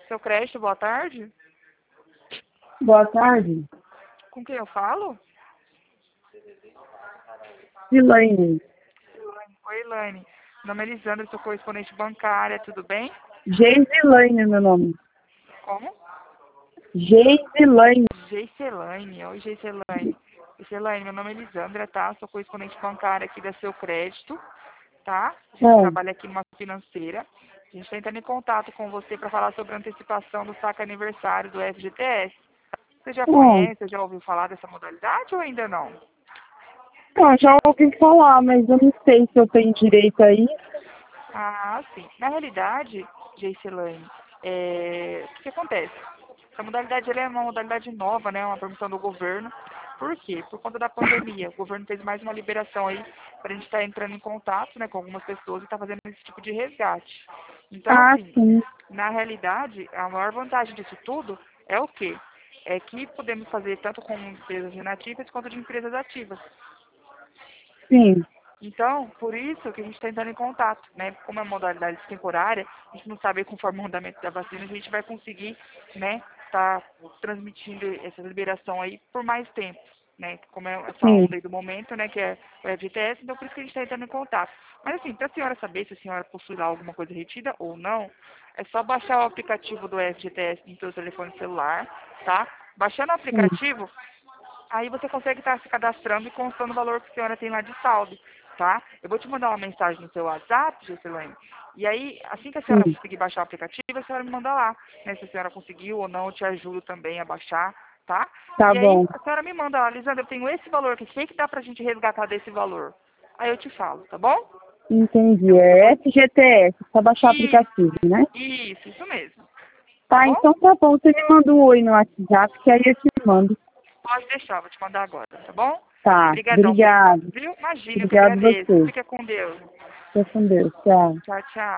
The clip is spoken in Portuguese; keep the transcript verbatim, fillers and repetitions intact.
Seu crédito, boa tarde. Boa tarde. Com quem eu falo? Elaine. Oi, Elaine. Meu nome é Elisandra, sou correspondente bancária, tudo bem? Geiselaine é meu nome. Como? Geiselaine. Geiselaine. Oi, Geiselaine. Geiselaine, meu nome é Elisandra, tá? Sou correspondente bancária aqui da Seu Crédito, tá? A gente É. trabalha aqui numa financeira. A gente está entrando em contato com você para falar sobre a antecipação do saque aniversário do F G T S. Você já Hum. conhece, já ouviu falar dessa modalidade ou ainda não? Ah, já ouvi falar, mas eu não sei se eu tenho direito a isso. Ah, sim. Na realidade, Geiselaine, é... o que, que acontece? Essa modalidade ela é uma modalidade nova, né? Uma permissão do governo. Por quê? Por conta da pandemia. O governo fez mais uma liberação aí para a gente estar entrando em contato, né, com algumas pessoas e estar fazendo esse tipo de resgate. Então, Ah, assim, sim. na realidade, a maior vantagem disso tudo é o quê? É que podemos fazer tanto com empresas inativas quanto de empresas ativas. Sim. Então, por isso que a gente está entrando em contato, né? Como é uma modalidade temporária, a gente não sabe conforme o andamento da vacina, a gente vai conseguir, né, tá transmitindo essa liberação aí por mais tempo, né? Como é essa Sim. onda aí do momento, né, que é o F G T S, então por isso que a gente está entrando em contato. Mas assim, para a senhora saber se a senhora possui lá alguma coisa retida ou não, é só baixar o aplicativo do F G T S no seu telefone celular, tá? Baixando o Sim. aplicativo, aí você consegue estar se cadastrando e constando o valor que a senhora tem lá de saldo, tá? Eu vou te mandar uma mensagem no seu WhatsApp, Gessilane, e aí, assim que a senhora Sim. conseguir baixar o aplicativo, a senhora me manda lá, né? Se a senhora conseguiu ou não, eu te ajudo também a baixar, tá? Tá E aí, bom. a senhora me manda lá, Lisandra, eu tenho esse valor aqui, o que que dá pra gente resgatar desse valor? Aí eu te falo, tá bom? Entendi. Eu, eu vou... É F G T S. Só baixar o Isso, aplicativo, né? isso, isso mesmo, tá Tá, bom? então tá bom. Você me manda um oi no WhatsApp, que aí eu te mando. Pode deixar, vou te mandar agora, tá bom? Tá. Obrigadão por enquanto, Obrigado. viu? Imagina, eu que Obrigado agradeço. você. Fica com Deus. Fica com Deus. Tchau. Tchau, tchau.